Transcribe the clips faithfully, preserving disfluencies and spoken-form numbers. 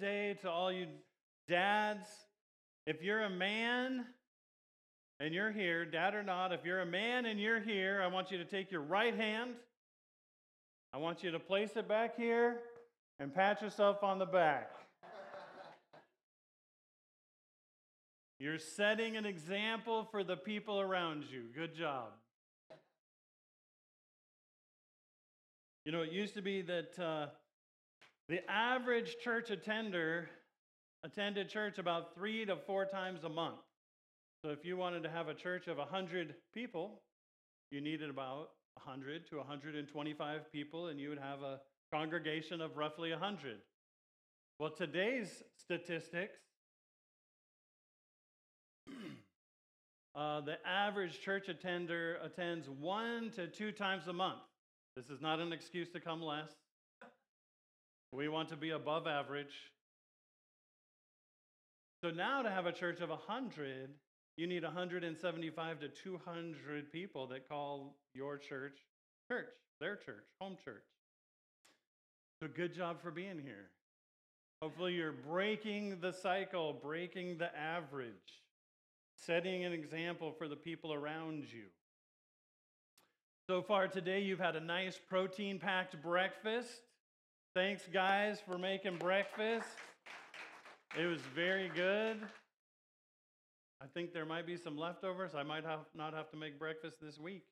Day to all you dads. If you're a man and you're here, dad or not, if you're a man and you're here, I want you to take your right hand. I want you to place it back here and pat yourself on the back. You're setting an example for the people around you. Good job. You know, it used to be that uh, the average church attender attended church about three to four times a month. So if you wanted to have a church of one hundred people, you needed about one hundred to one hundred twenty-five people, and you would have a congregation of roughly one hundred. Well, today's statistics, uh, the average church attender attends one to two times a month. This is not an excuse to come less. We want to be above average. So now to have a church of one hundred, you need one hundred seventy-five to two hundred people that call your church church, their church, home church. So good job for being here. Hopefully you're breaking the cycle, breaking the average, setting an example for the people around you. So far today, you've had a nice protein-packed breakfast. Thanks, guys, for making breakfast. It was very good. I think there might be some leftovers. I might have not have to make breakfast this week.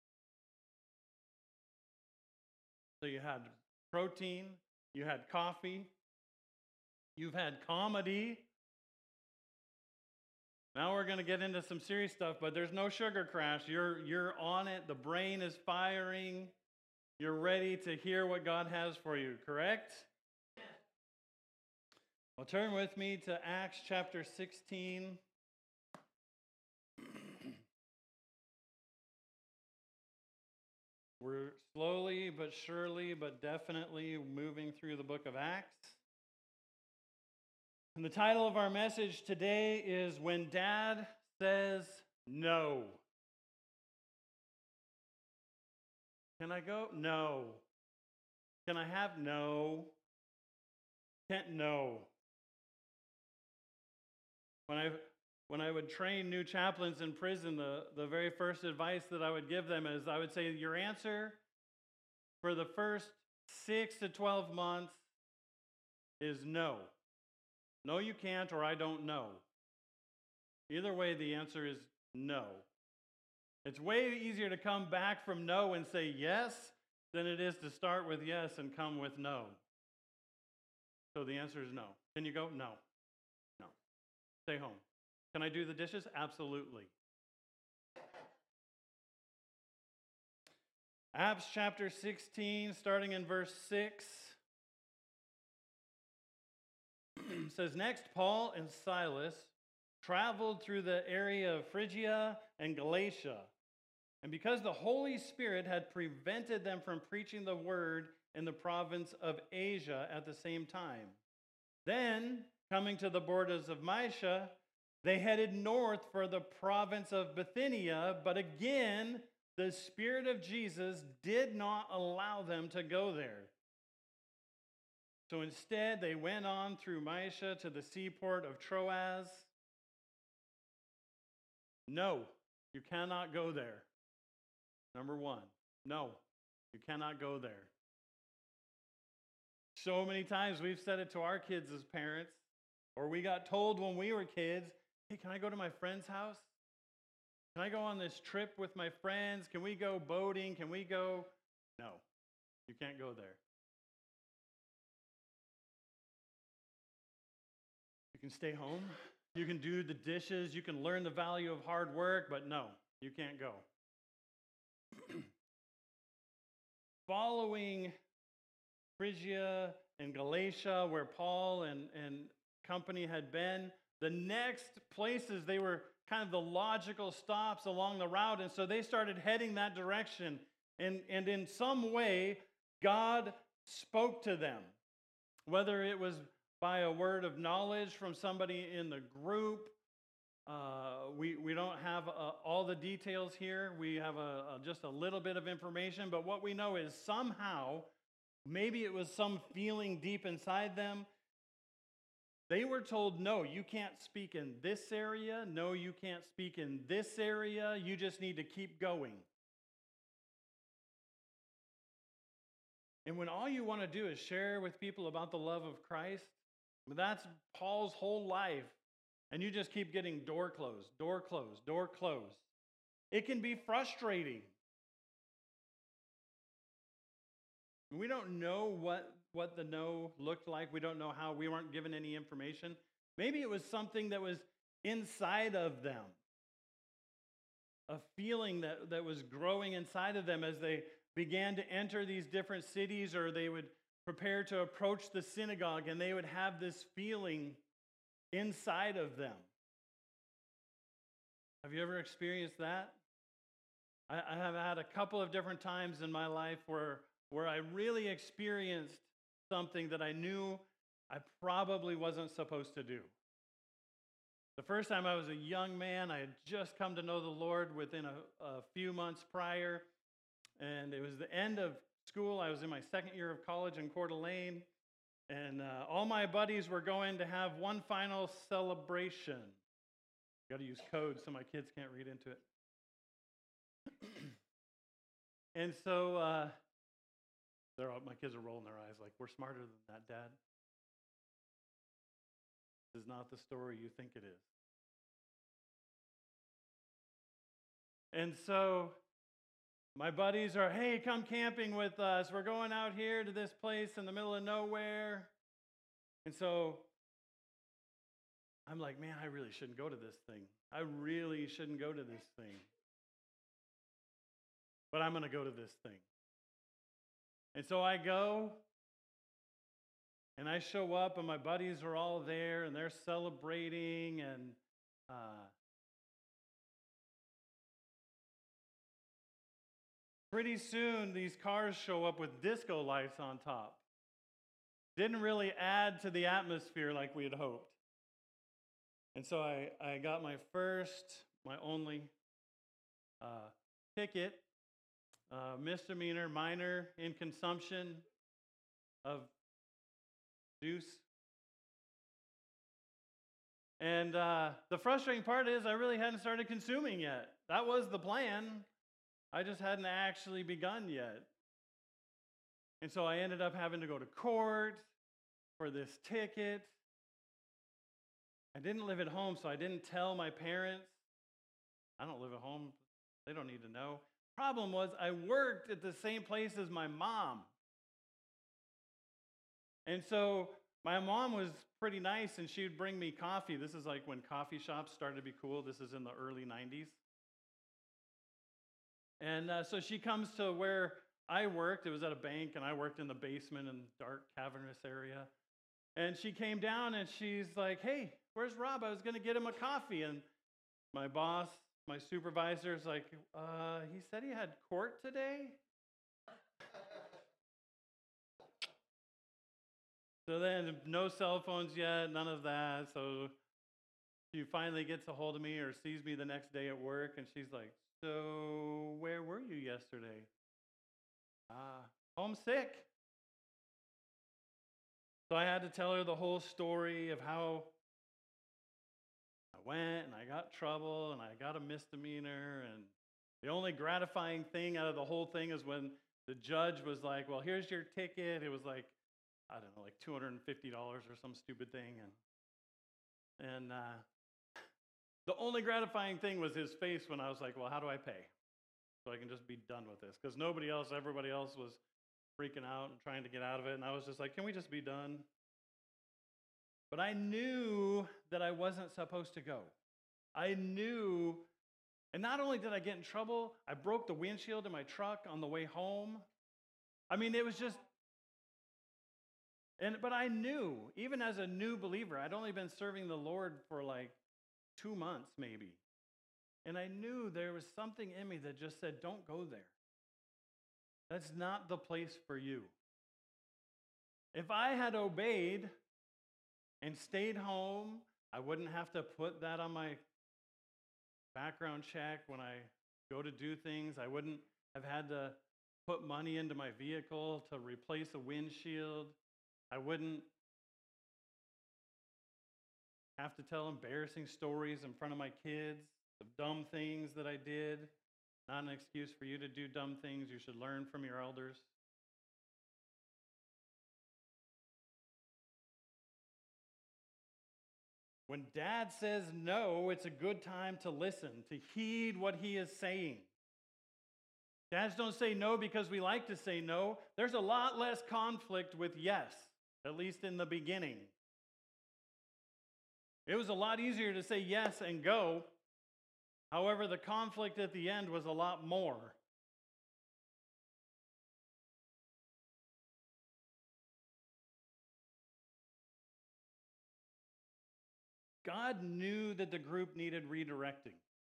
So you had protein, you had coffee, you've had comedy. Now we're going to get into some serious stuff, but there's no sugar crash. You're, you're on it. The brain is firing. You're ready to hear what God has for you, correct? Well, turn with me to Acts chapter sixteen. We're slowly but surely but definitely moving through the book of Acts. And the title of our message today is When Dad Says No. Can I go? No. Can I have? No. Can't? No. When I when I would train new chaplains in prison, the, the very first advice that I would give them is I would say, your answer for the first six to twelve months is no. No, you can't, or I don't know. Either way, the answer is no. It's way easier to come back from no and say yes than it is to start with yes and come with no. So the answer is no. Can you go? No. No. Stay home. Can I do the dishes? Absolutely. Acts chapter sixteen, starting in verse six. Says, next, Paul and Silas traveled through the area of Phrygia and Galatia. And because the Holy Spirit had prevented them from preaching the word in the province of Asia at the same time. Then, coming to the borders of Mysia, they headed north for the province of Bithynia, but again, the Spirit of Jesus did not allow them to go there. So instead, they went on through Mysia to the seaport of Troas. No, you cannot go there. Number one, no, you cannot go there. So many times we've said it to our kids as parents, or we got told when we were kids, hey, can I go to my friend's house? Can I go on this trip with my friends? Can we go boating? Can we go? No, you can't go there. You can stay home, you can do the dishes, you can learn the value of hard work, but no, you can't go. Following Phrygia and Galatia, where Paul and, and company had been, the next places, they were kind of the logical stops along the route, and so they started heading that direction. And, and in some way, God spoke to them, whether it was by a word of knowledge from somebody in the group. Uh, we, we don't have uh, all the details here. We have a, a, just a little bit of information, but what we know is somehow, maybe it was some feeling deep inside them, They were told, no, you can't speak in this area. No, you can't speak in this area. You just need to keep going. And when all you want to do is share with people about the love of Christ, that's Paul's whole life. And you just keep getting door closed, door closed, door closed. It can be frustrating. We don't know what, what the no looked like. We don't know how. We weren't given any information. Maybe it was something that was inside of them, a feeling that, that was growing inside of them as they began to enter these different cities, or they would prepare to approach the synagogue, and they would have this feeling inside of them. Have you ever experienced that? I, I have had a couple of different times in my life where, where I really experienced something that I knew I probably wasn't supposed to do. The first time I was a young man, I had just come to know the Lord within a, a few months prior, and it was the end of school. I was in my second year of college in Coeur d'Alene, and uh, all my buddies were going to have one final celebration. Got to use code so my kids can't read into it. And so uh, they're all, my kids are rolling their eyes like, we're smarter than that, Dad. This is not the story you think it is. And so my buddies are, hey, come camping with us. We're going out here to this place in the middle of nowhere. And so I'm like, man, I really shouldn't go to this thing. I really shouldn't go to this thing. But I'm going to go to this thing. And so I go, and I show up, and my buddies are all there, and they're celebrating, and uh, pretty soon these cars show up with disco lights on top. Didn't really add to the atmosphere like we had hoped. And so I, I got my first, my only uh, ticket, uh, misdemeanor, minor in consumption of juice. And uh, the frustrating part is I really hadn't started consuming yet. That was the plan. I just hadn't actually begun yet. And so I ended up having to go to court for this ticket. I didn't live at home, so I didn't tell my parents. I don't live at home. They don't need to know. Problem was, I worked at the same place as my mom. And so my mom was pretty nice, and she would bring me coffee. This is like when coffee shops started to be cool. This is in the early nineties. And uh, so she comes to where I worked. It was at a bank, and I worked in the basement in the dark, cavernous area. And she came down, and she's like, hey, where's Rob? I was going to get him a coffee. And my boss, my supervisor is like, uh, he said he had court today? So then no cell phones yet, none of that. So she finally gets a hold of me or sees me the next day at work, and she's like, so where were you yesterday? Ah, uh, homesick. So I had to tell her the whole story of how I went and I got trouble and I got a misdemeanor. And the only gratifying thing out of the whole thing is when the judge was like, well, here's your ticket. It was like, I don't know, like two hundred fifty dollars or some stupid thing. And, and uh, the only gratifying thing was his face when I was like, well, how do I pay? So I can just be done with this. Because nobody else, everybody else was freaking out and trying to get out of it. And I was just like, can we just be done? But I knew that I wasn't supposed to go. I knew, and not only did I get in trouble, I broke the windshield in my truck on the way home. I mean, it was just, and but I knew, even as a new believer, I'd only been serving the Lord for like two months maybe. And I knew there was something in me that just said, don't go there. That's not the place for you. If I had obeyed and stayed home, I wouldn't have to put that on my background check when I go to do things. I wouldn't have had to put money into my vehicle to replace a windshield. I wouldn't have to tell embarrassing stories in front of my kids of dumb things that I did. Not an excuse for you to do dumb things. You should learn from your elders. When dad says no, it's a good time to listen, to heed what he is saying. Dads don't say no because we like to say no. There's a lot less conflict with yes, at least in the beginning. It was a lot easier to say yes and go. However, the conflict at the end was a lot more. God knew that the group needed redirecting.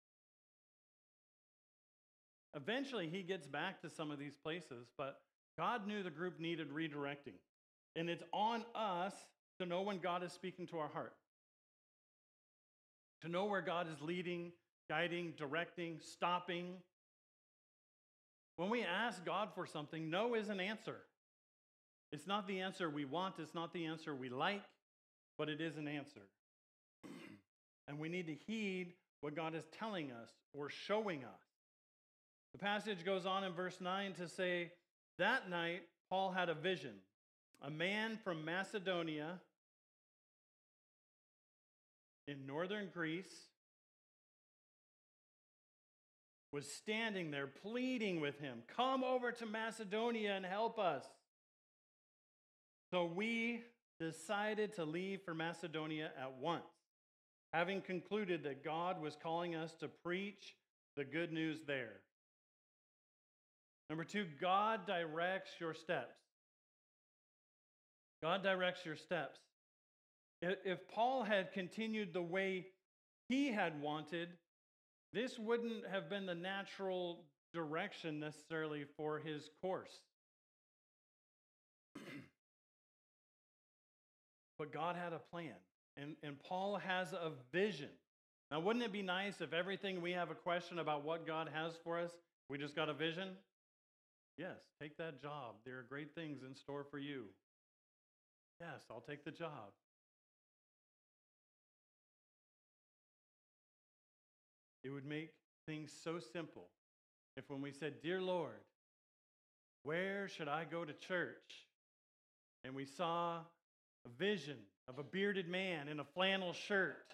Eventually, he gets back to some of these places, but God knew the group needed redirecting. And it's on us to know when God is speaking to our heart, to know where God is leading, guiding, directing, stopping. When we ask God for something, no is an answer. It's not the answer we want, it's not the answer we like, but it is an answer. And we need to heed what God is telling us or showing us. The passage goes on in verse nine to say, that night Paul had a vision. A man from Macedonia in northern Greece was standing there pleading with him, come over to Macedonia and help us. So we decided to leave for Macedonia at once, having concluded that God was calling us to preach the good news there. Number two, God directs your steps. God directs your steps. If Paul had continued the way he had wanted, this wouldn't have been the natural direction necessarily for his course. But God had a plan, and, and Paul has a vision. Now, wouldn't it be nice if everything we have a question about what God has for us, we just got a vision? Yes, take that job. There are great things in store for you. Yes, I'll take the job. It would make things so simple if when we said, Dear Lord, where should I go to church? And we saw a vision of a bearded man in a flannel shirt.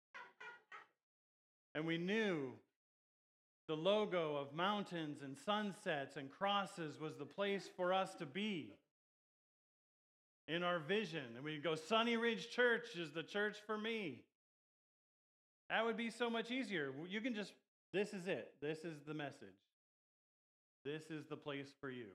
And we knew the logo of mountains and sunsets and crosses was the place for us to be in our vision. And we'd go, Sunny Ridge Church is the church for me. That would be so much easier. You can just, this is it. This is the message. This is the place for you.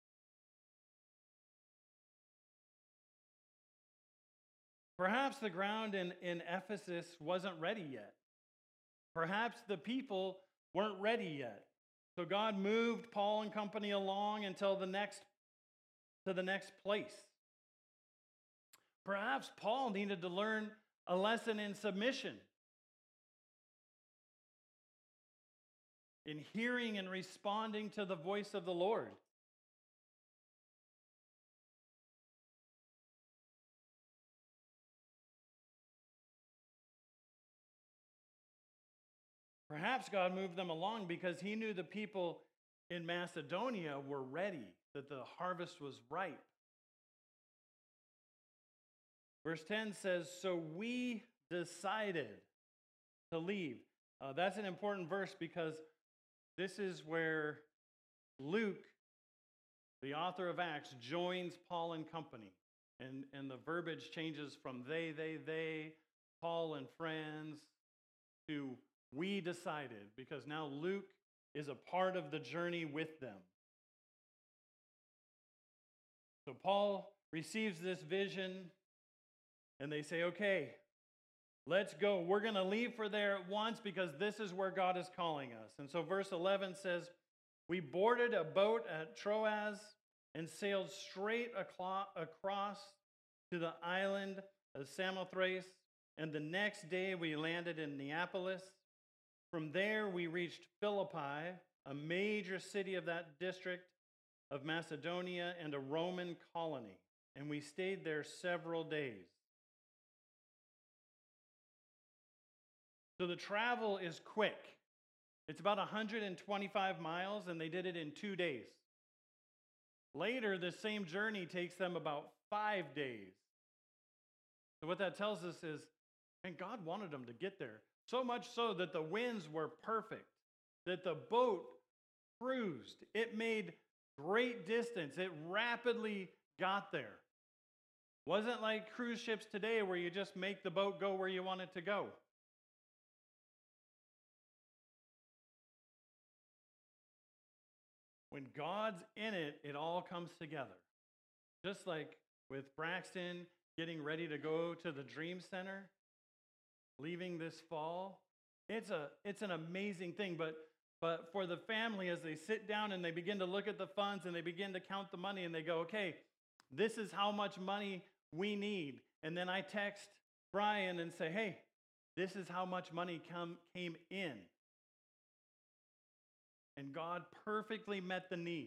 Perhaps the ground in, in Ephesus wasn't ready yet. Perhaps the people weren't ready yet. So God moved Paul and company along until the next to the next place. Perhaps Paul needed to learn a lesson in submission, in hearing and responding to the voice of the Lord. Perhaps God moved them along because he knew the people in Macedonia were ready, that the harvest was ripe. Verse ten says, so we decided to leave. Uh, that's an important verse because this is where Luke, the author of Acts, joins Paul and company. And, and the verbiage changes from they, they, they, Paul and friends, to we decided, because now Luke is a part of the journey with them. So Paul receives this vision, and they say, okay, let's go. We're going to leave for there at once because this is where God is calling us. And so verse eleven says, we boarded a boat at Troas and sailed straight across to the island of Samothrace. And the next day we landed in Neapolis. From there we reached Philippi, a major city of that district of Macedonia and a Roman colony. And we stayed there several days. So the travel is quick. It's about one hundred twenty-five miles, and they did it in two days. Later, the same journey takes them about five days. So what that tells us is, man, God wanted them to get there. So much so that the winds were perfect, that the boat cruised. It made great distance. It rapidly got there. Wasn't like cruise ships today where you just make the boat go where you want it to go. When God's in it, it all comes together. Just like with Braxton getting ready to go to the Dream Center, leaving this fall, it's a it's an amazing thing. But but for the family, as they sit down and they begin to look at the funds and they begin to count the money and they go, okay, this is how much money we need. And then I text Brian and say, hey, this is how much money come came in. And God perfectly met the need.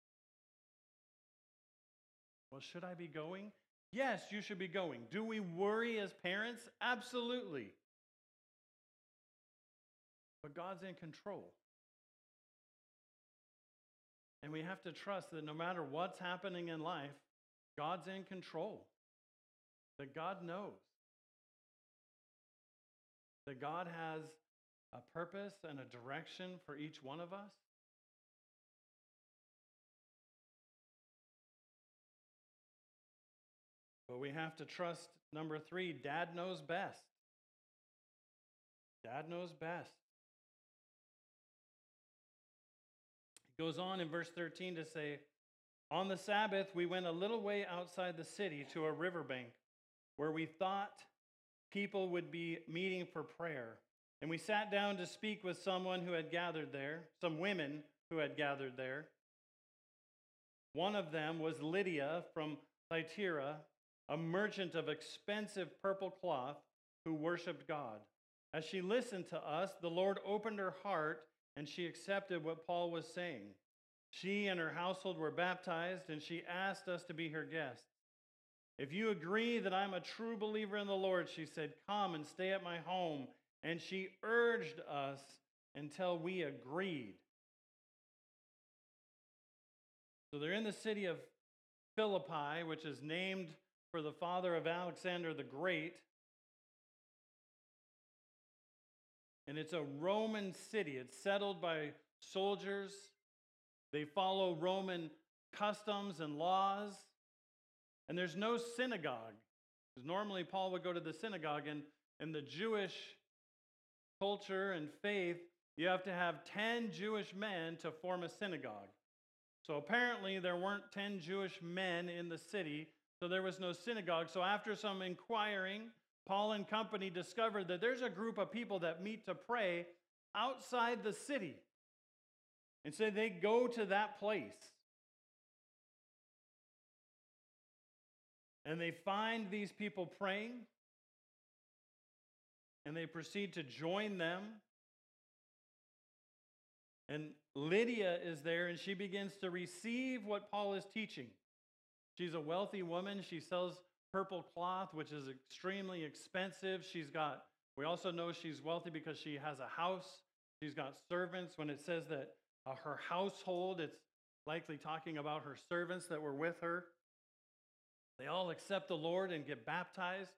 Well, should I be going? Yes, you should be going. Do we worry as parents? Absolutely. But God's in control. And we have to trust that no matter what's happening in life, God's in control. That God knows. That God has a purpose and a direction for each one of us. But we have to trust, number three, Dad knows best. Dad knows best. He goes on in verse thirteen to say, on the Sabbath, we went a little way outside the city to a riverbank where we thought people would be meeting for prayer. And we sat down to speak with someone who had gathered there, some women who had gathered there. One of them was Lydia from Thyatira, a merchant of expensive purple cloth who worshiped God. As she listened to us, the Lord opened her heart and she accepted what Paul was saying. She and her household were baptized, and she asked us to be her guests. If you agree that I'm a true believer in the Lord, she said, come and stay at my home. And she urged us until we agreed. So they're in the city of Philippi, which is named for the father of Alexander the Great. And it's a Roman city. It's settled by soldiers. They follow Roman customs and laws. And there's no synagogue. Because normally Paul would go to the synagogue, and in the Jewish culture and faith, you have to have ten Jewish men to form a synagogue. So apparently there weren't ten Jewish men in the city, so there was no synagogue. So after some inquiring, Paul and company discovered that there's a group of people that meet to pray outside the city. And so they go to that place. And they find these people praying. And they proceed to join them. And Lydia is there, and she begins to receive what Paul is teaching. She's a wealthy woman. She sells purple cloth, which is extremely expensive. She's got, we also know she's wealthy because she has a house. She's got servants. When it says that uh, her household, it's likely talking about her servants that were with her. They all accept the Lord and get baptized.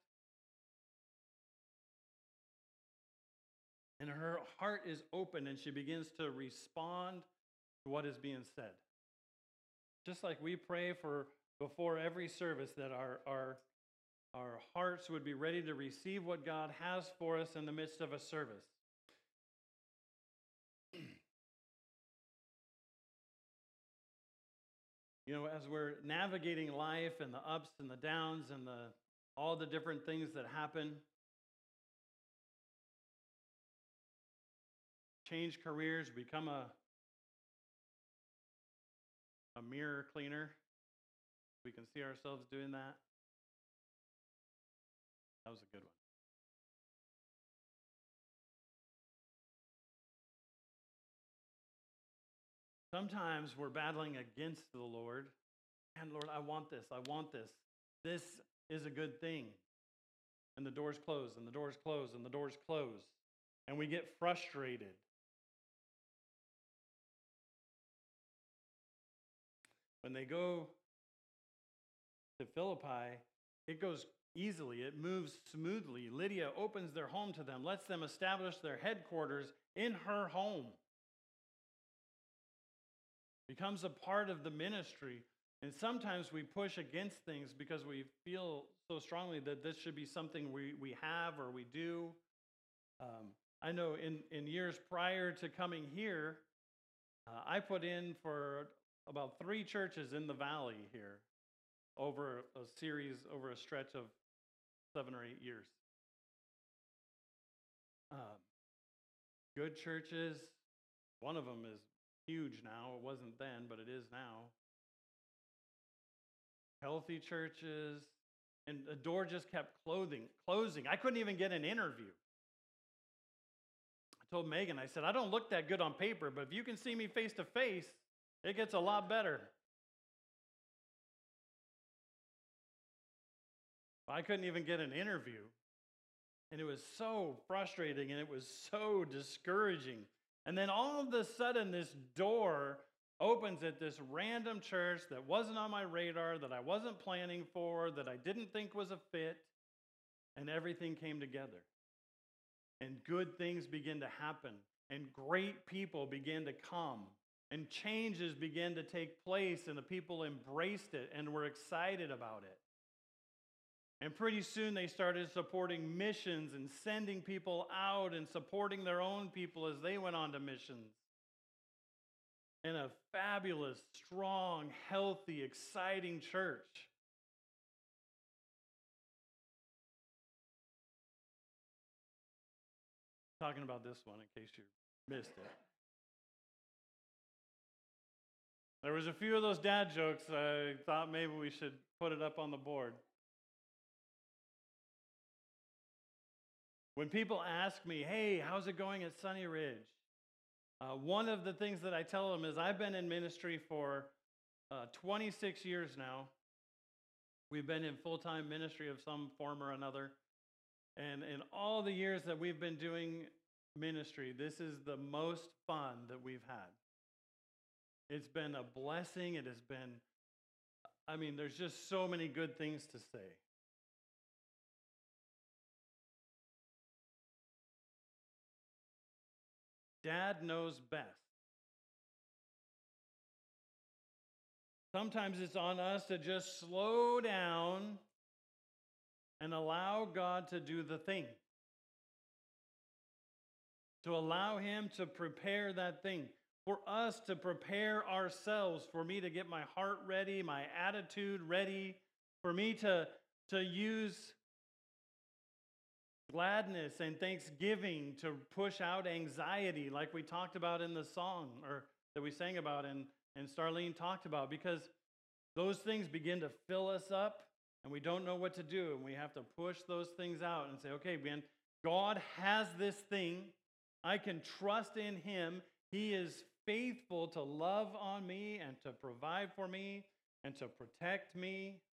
And her heart is open, and she begins to respond to what is being said. Just like we pray for before every service, that our, our, our hearts would be ready to receive what God has for us in the midst of a service. You know, as we're navigating life and the ups and the downs and the all the different things that happen, change careers, become a, a mirror cleaner. We can see ourselves doing that. That was a good one. Sometimes we're battling against the Lord. And Lord, I want this. I want this. This is a good thing. And the doors close, and the doors close, and the doors close. and we get frustrated. When they go to Philippi, it goes easily, it moves smoothly. Lydia opens their home to them, lets them establish their headquarters in her home. Becomes a part of the ministry. And sometimes we push against things because we feel so strongly that this should be something we, we have or we do. Um, I know in, in years prior to coming here, uh, I put in for about three churches in the valley here over a series, over a stretch of seven or eight years. Um, good churches. One of them is huge now. It wasn't then, but it is now. Healthy churches. And the door just kept closing. closing. I couldn't even get an interview. I told Megan, I said, I don't look that good on paper, but if you can see me face to face, it gets a lot better. I couldn't even get an interview. And it was so frustrating and it was so discouraging. And then all of a sudden, this door opens at this random church that wasn't on my radar, that I wasn't planning for, that I didn't think was a fit, and everything came together. And good things begin to happen, and great people began to come, and changes began to take place, and the people embraced it and were excited about it. And pretty soon they started supporting missions and sending people out and supporting their own people as they went on to missions. And a fabulous, strong, healthy, exciting church. Talking about this one in case you missed it. There was a few of those dad jokes. I thought maybe we should put it up on the board. When people ask me, hey, how's it going at Sunny Ridge? Uh, one of the things that I tell them is I've been in ministry for uh, twenty-six years now. We've been in full-time ministry of some form or another. And in all the years that we've been doing ministry, this is the most fun that we've had. It's been a blessing. It has been, I mean, there's just so many good things to say. Dad knows best. Sometimes it's on us to just slow down and allow God to do the thing. To allow Him to prepare that thing. For us to prepare ourselves, for me to get my heart ready, my attitude ready, for me to, to use gladness and thanksgiving to push out anxiety like we talked about in the song, or that we sang about and, and Starlene talked about, because those things begin to fill us up and we don't know what to do, and we have to push those things out and say, okay, man, God has this thing. I can trust in Him. He is faithful to love on me and to provide for me and to protect me.